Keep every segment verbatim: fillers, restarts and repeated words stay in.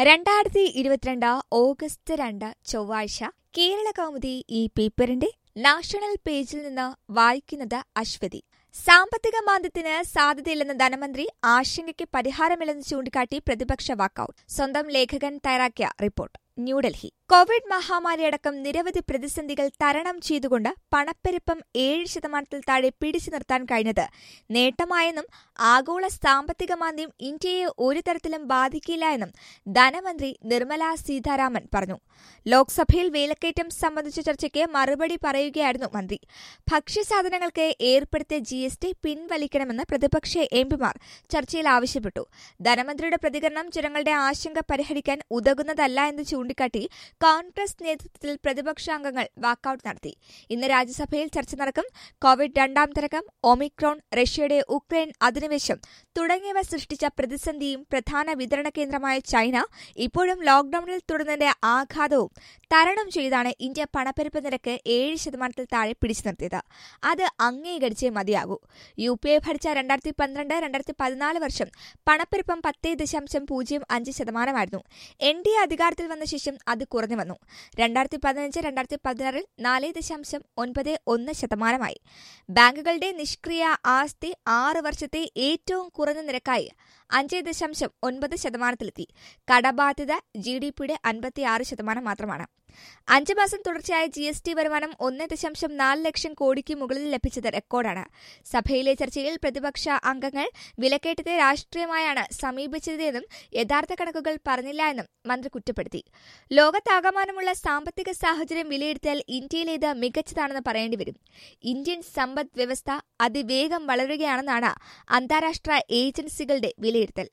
രണ്ടായിരത്തി ഇരുപത്തിരണ്ട് ഓഗസ്റ്റ് രണ്ട് ചൊവ്വാഴ്ച കേരള കൗമുദി ഈ പേപ്പറിന്റെ നാഷണൽ പേജിൽ നിന്ന് വായിക്കുന്നത് അശ്വതി. സാമ്പത്തിക മാന്ദ്യത്തിന് സാധ്യതയില്ലെന്ന ധനമന്ത്രി, ആശങ്കയ്ക്ക് പരിഹാരമില്ലെന്ന് ചൂണ്ടിക്കാട്ടി പ്രതിപക്ഷ വാക്കൌട്ട്. സ്വന്തം ലേഖകൻ തയ്യാറാക്കിയ റിപ്പോർട്ട്. ന്യൂഡൽഹി. കോവിഡ് മഹാമാരിയടക്കം നിരവധി പ്രതിസന്ധികൾ തരണം ചെയ്തുകൊണ്ട് പണപ്പെരുപ്പം ഏഴ് ശതമാനത്തിൽ താഴെ പിടിച്ചു നിർത്താൻ കഴിഞ്ഞത് നേട്ടമായെന്നും ആഗോള സാമ്പത്തിക മാന്ദ്യം ഇന്ത്യയെ ഒരു തരത്തിലും ബാധിക്കില്ല എന്നും ധനമന്ത്രി നിർമ്മല സീതാരാമൻ പറഞ്ഞു. ലോക്സഭയിൽ വിലക്കയറ്റം സംബന്ധിച്ച ചർച്ചയ്ക്ക് മറുപടി പറയുകയായിരുന്നു മന്ത്രി. ഭക്ഷ്യസാധനങ്ങൾക്ക് ഏർപ്പെടുത്തിയ ജി എസ് ടി പിൻവലിക്കണമെന്ന് പ്രതിപക്ഷ എംപിമാർ ചർച്ചയിൽ ആവശ്യപ്പെട്ടു. ധനമന്ത്രിയുടെ പ്രതികരണം ജനങ്ങളുടെ ആശങ്ക പരിഹരിക്കാൻ ഉതകുന്നതല്ല എന്ന് ചൂണ്ടിക്കാട്ടി കോൺഗ്രസ് നേതൃത്വത്തിൽ പ്രതിപക്ഷാംഗങ്ങൾ വാക്കൌട്ട് നടത്തി. ഇന്ന് രാജ്യസഭയിൽ ചർച്ച നടക്കും. കോവിഡ് രണ്ടാം തരംഗം, ഒമിക്രോൺ, റഷ്യയുടെ ഉക്രൈൻ അധിനിവേശം തുടങ്ങിയവ സൃഷ്ടിച്ച പ്രതിസന്ധിയും പ്രധാന വിതരണ കേന്ദ്രമായ ചൈന ഇപ്പോഴും ലോക്ഡൌണിൽ തുടരുന്നതിന്റെ ആഘാതവും തരണം ചെയ്താണ് ഇന്ത്യ പണപ്പെരുപ്പ നിരക്ക് ഏഴ് ശതമാനത്തിൽ താഴെ പിടിച്ചു നിർത്തിയത്. അത് അംഗീകരിച്ചേ മതിയാകൂ. യു പി എ ഭരിച്ച രണ്ടായിരത്തി പന്ത്രണ്ട് രണ്ടായിരത്തി പതിനാല് വർഷം പണപ്പെരുപ്പം പത്ത് ദശാംശം പൂജ്യം അഞ്ച് ശതമാനമായിരുന്നു. എൻ ഡി എ അധികാരത്തിൽ വന്ന ശേഷം അത് കുറഞ്ഞു വന്നു. രണ്ടായിരത്തി പതിനഞ്ച് രണ്ടായിരത്തി പതിനാറിൽ നാല് ദശാംശം ഒൻപത് ഒന്ന് ശതമാനമായി. ബാങ്കുകളുടെ നിഷ്ക്രിയ ആസ്തി ആറ് വർഷത്തെ ഏറ്റവും കുറഞ്ഞ നിരക്കായി അഞ്ച് ദശാംശം ഒൻപത് ശതമാനത്തിലെത്തി. കടബാധ്യത ജി ഡി പിയുടെ അൻപത്തിയാറ് ശതമാനം മാത്രമാണ്. അഞ്ച് മാസം തുടർച്ചയായ ജി എസ് ടി വരുമാനം ഒന്ന് ദശാംശം നാല് ലക്ഷം കോടിക്ക് മുകളിൽ ലഭിച്ചത് റെക്കോർഡാണ്. സഭയിലെ ചർച്ചയിൽ പ്രതിപക്ഷ അംഗങ്ങൾ വിലക്കയറ്റത്തെ രാഷ്ട്രീയമായാണ് സമീപിച്ചതെന്നും യഥാർത്ഥ കണക്കുകൾ പറഞ്ഞില്ല എന്നും മന്ത്രി കുറ്റപ്പെടുത്തി. ലോകത്താകമാനമുള്ള സാമ്പത്തിക സാഹചര്യം വിലയിരുത്തിയാൽ ഇന്ത്യയിലേത് മികച്ചതാണെന്ന് പറയേണ്ടി വരും. ഇന്ത്യൻ സമ്പദ് വ്യവസ്ഥ അതിവേഗം വളരുകയാണെന്നാണ് അന്താരാഷ്ട്ര ഏജൻസികളുടെ വിലയിരുത്തൽ.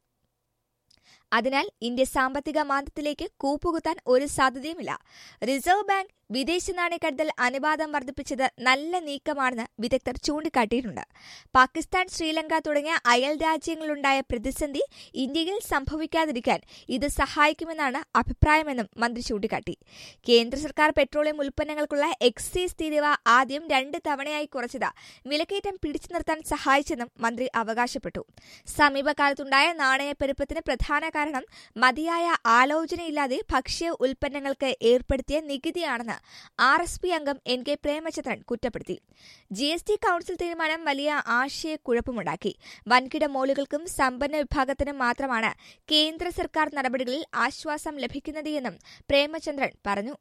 അതിനാൽ ഇന്ത്യ സാമ്പത്തിക മാന്ദ്യത്തിലേക്ക് കൂപ്പുകുത്താൻ ഒരു സാധ്യതയുമില്ല. റിസർവ് ബാങ്ക് വിദേശ നാണയ കരുതൽ അനുപാതം വർദ്ധിപ്പിച്ചത് നല്ല നീക്കമാണെന്ന് വിദഗ്ധർ ചൂണ്ടിക്കാട്ടിയിട്ടുണ്ട്. പാകിസ്ഥാൻ, ശ്രീലങ്ക തുടങ്ങിയ അയൽ രാജ്യങ്ങളുണ്ടായ പ്രതിസന്ധി ഇന്ത്യയിൽ സംഭവിക്കാതിരിക്കാൻ ഇത് സഹായിക്കുമെന്നാണ് അഭിപ്രായമെന്നും മന്ത്രി ചൂണ്ടിക്കാട്ടി. കേന്ദ്ര സർക്കാർ പെട്രോളിയം ഉൽപ്പന്നങ്ങൾക്കുള്ള എക്സൈസ് തീരുവ ആദ്യം രണ്ട് തവണയായി കുറച്ചത് വിലക്കയറ്റം പിടിച്ചു നിർത്താൻ സഹായിച്ചെന്നും മന്ത്രി അവകാശപ്പെട്ടു. സമീപകാലത്തുണ്ടായ നാണയപ്പെരുപ്പത്തിന് പ്രധാന കാരണം മതിയായ ആലോചനയില്ലാതെ ഭക്ഷ്യ ഉൽപ്പന്നങ്ങൾക്ക് ഏർപ്പെടുത്തിയ നികുതിയാണെന്ന് ആർ എസ് പി അംഗം എൻ കെ പ്രേമചന്ദ്രൻ കുറ്റപ്പെടുത്തി. ജി എസ് ടി കൌൺസിൽ തീരുമാനം വലിയ ആശയക്കുഴപ്പമുണ്ടാക്കി. വൻകിട മോളുകൾക്കും സമ്പന്ന വിഭാഗത്തിനും മാത്രമാണ് കേന്ദ്ര സർക്കാർ നടപടികളിൽ ആശ്വാസം ലഭിക്കുന്നത് എന്നും പ്രേമചന്ദ്രൻ പറഞ്ഞു.